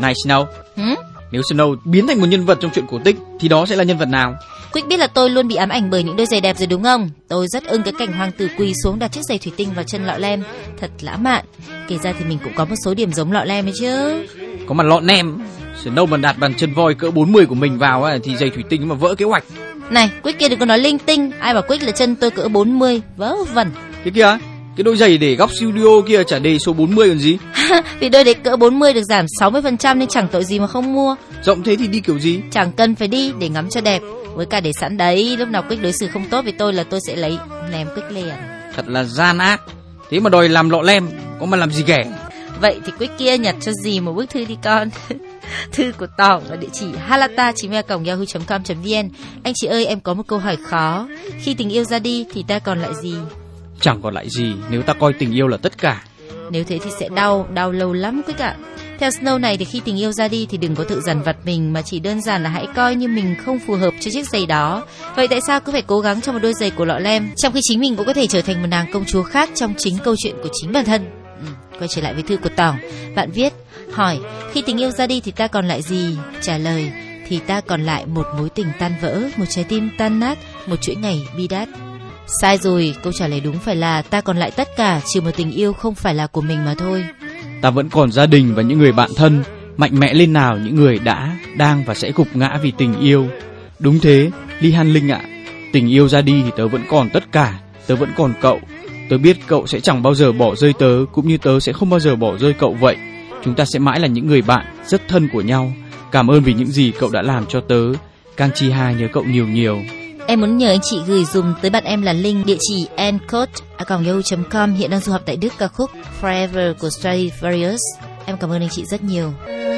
Này Snow, nếu Snow biến thành một nhân vật trong truyện cổ tích thì đó sẽ là nhân vật nào? Quick biết là tôi luôn bị ám ảnh bởi những đôi giày đẹp rồi đúng không? Tôi rất ưng cái cảnh hoàng tử quỳ xuống đặt chiếc giày thủy tinh vào chân Lọ Lem, thật lãng mạn. Kể ra thì mình cũng có một số điểm giống Lọ Lem ấy chứ. Có mà Lọ Nem, Snow mà đặt bàn chân voi cỡ 40 của mình vào ấy, thì giày thủy tinh mà vỡ kế hoạch. Này, Quick kia đừng có nói linh tinh, ai bảo Quick là chân tôi cỡ 40, vớ vẩn. Cái kia, cái đôi giày để góc studio kia chả đề số 40 còn gì. Vì đôi đấy cỡ 40 được giảm 60% nên chẳng tội gì mà không mua. Rộng thế thì đi kiểu gì? Chẳng cần phải đi để ngắm cho đẹp. Với cả để sẵn đấy, lúc nào Quick đối xử không tốt với tôi là tôi sẽ lấy ném Quick liền. Thật là gian ác. Thế mà đòi làm Lọ Lem, có mà làm gì ghẻ. Vậy thì Quick kia nhặt cho dì một bức thư đi con. Thư của Tỏng ở địa chỉ halata@yahoo.com.vn. Anh chị ơi, em có một câu hỏi khó. Khi tình yêu ra đi thì ta còn lại gì? Chẳng còn lại gì nếu ta coi tình yêu là tất cả. Nếu thế thì sẽ đau lâu lắm Quick ạ. Theo Snow này thì khi tình yêu ra đi thì đừng có tự dằn vặt mình, mà chỉ đơn giản là hãy coi như mình không phù hợp cho chiếc giày đó. Vậy tại sao cứ phải cố gắng cho một đôi giày của Lọ Lem, trong khi chính mình cũng có thể trở thành một nàng công chúa khác trong chính câu chuyện của chính bản thân? Quay trở lại với thư của Tỏng. Bạn viết, hỏi, khi tình yêu ra đi thì ta còn lại gì? Trả lời, thì ta còn lại một mối tình tan vỡ, một trái tim tan nát, một chuỗi ngày bi đát. Sai rồi, câu trả lời đúng phải là ta còn lại tất cả, trừ một tình yêu không phải là của mình mà thôi. Ta vẫn còn gia đình và những người bạn thân. Mạnh mẽ lên nào những người đã, đang và sẽ gục ngã vì tình yêu. Đúng thế, Ly Han Linh ạ. Tình yêu ra đi thì tớ vẫn còn tất cả. Tớ vẫn còn cậu. Tớ biết cậu sẽ chẳng bao giờ bỏ rơi tớ, cũng như tớ sẽ không bao giờ bỏ rơi cậu vậy. Chúng ta sẽ mãi là những người bạn rất thân của nhau. Cảm ơn vì những gì cậu đã làm cho tớ. Kang Chi Ha nhớ cậu nhiều nhiều. Em muốn nhờ anh chị gửi dùm tới bạn em là link địa chỉ encode@yahoo.com, hiện đang du học tại Đức, ca khúc Forever của Stradivarius. Em cảm ơn anh chị rất nhiều.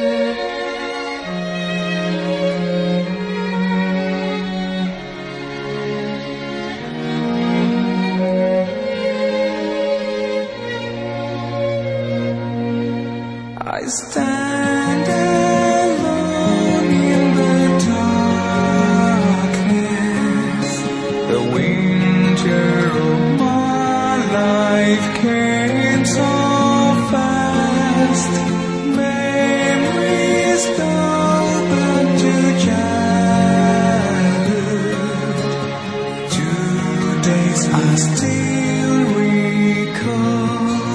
I stand alone in the darkness. The winter of my life came so fast. Memories dull but too childhood. 2 days I still recall.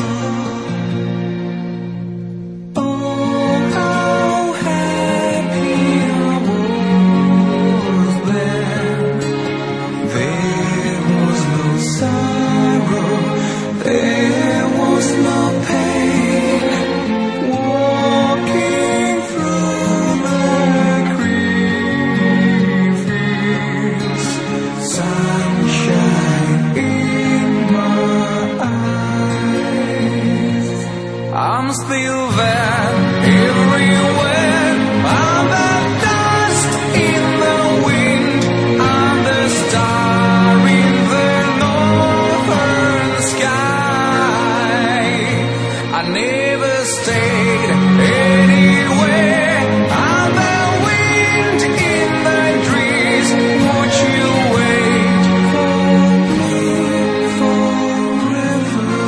I'm still there everywhere. I'm the dust in the wind. I'm the star in the northern sky. I never stayed anywhere. I'm the wind in the trees. Would you wait for me forever?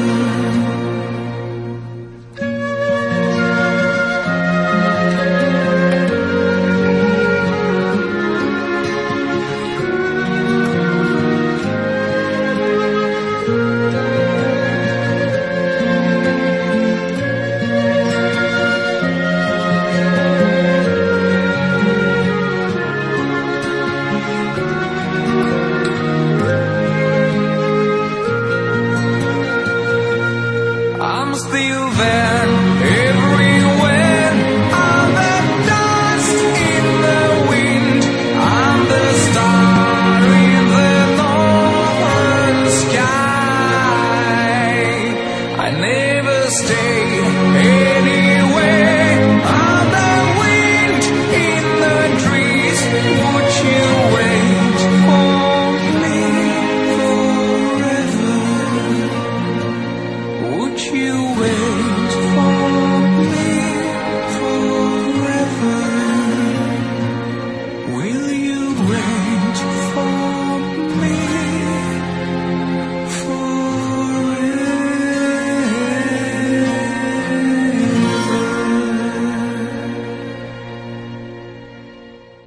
I'm still there everywhere. I'm the dust in the wind. I'm the star in the northern sky. I never stayed